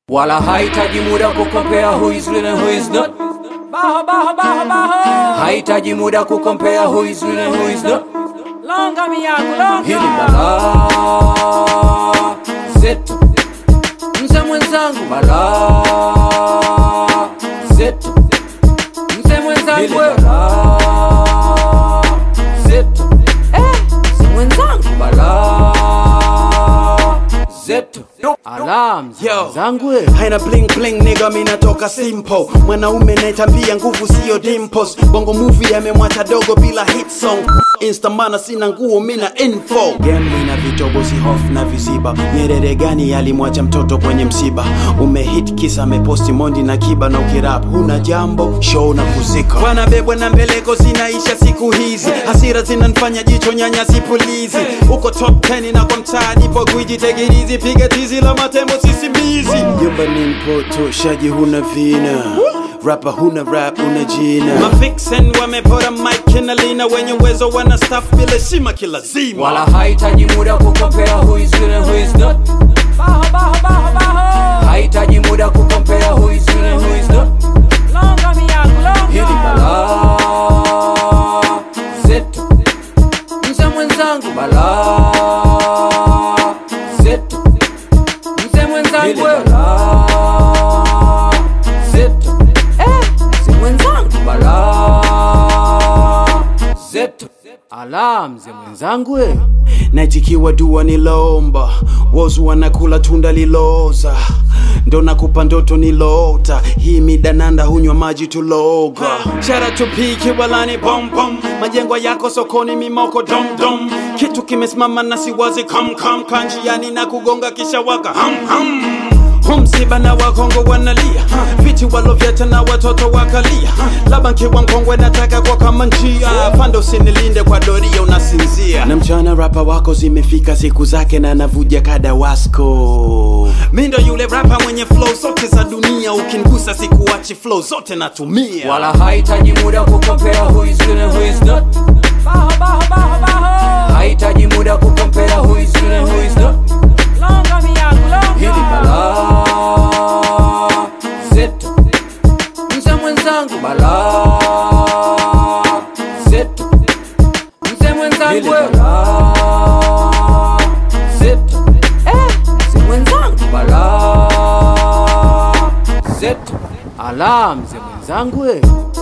Wala haitaji muda kukompea who is real and who is not. Haitaji muda kukompea who is real and who is not. Longa miyangu, longa. Hili bala zetu, mzee mwenzangu bala zetu, mzee mwenzangu. Hili bala zetu, Mzee mwenzangu. bala zetu. Alam zangu haina bling bling nigga, mimi natoka simple. Mwanaume naitambia nguvu sio dimples. Bongo movie amemwacha dogo bila hit song. Insta mana sina nguo mina info. Game ina vitobo si hofu na viziba. Nyerere gani alimwacha mtoto kwenye msiba? Umehit kisa ameposti Mondi na Kiba na ukirap huna jambo show na kuzika. Bwana bebwa na mbeleko zinaisha siku hizi. Hasira zinanifanya jicho nyanya sipulizi. Uko top 10 na kwa mtaa nipo gwiji, take it easy, piga tizi la matembo sisimizi. Yumba ni mpoto, shaji huna vina. Rapper huna rap una jina. Mafixen wamepora mic na lina. Wenye uwezo wana staff bila shima kila zima. wala haitaji muda kukompea who is real and who is not. Haitaji muda kukompea who is real and who is not. Longa miyangu, longa. Hili bala zetu, mzee mwenzangu bala zetu, mzee mwenzangu. Hili bala zetu, Mzee mwenzangu. bala zetu. Ala mzee mwenzangu Naitikiwa dua nilomba, wozu wanakula tunda liloza. Ndo nakupa ndoto nilota, hii midananda hunywa maji tuloga. Shara tupiki walani bom bom, majengo yako sokoni mimoko dom dom. Kitu kimesimama na siwazi kam kam, kanjiani na kugonga kisha waka ham ham. Humsiba na wakongo wanalia, viti walovyata na watoto wakalia. Labanki wa mkongwe nataka kwa kama njia, pando usinilinde kwa doria unasinzia. Na mchana rapa wako zimefika siku zake na navuja kada wasko. Mindo yule rapa mwenye flow zote za dunia, ukinigusa sikuachi flow zote natumia. wala haitaji muda kukompea who is real and who is not. Haitaji muda kukompea who is real and who is not. Longa miyangu, longa. Hili bala zetu, mzee mwenzangu bala zetu, mzee mwenzangu. Hili bala zetu, Mzee mwenzangu. bala zetu. Ala mzee mwenzangu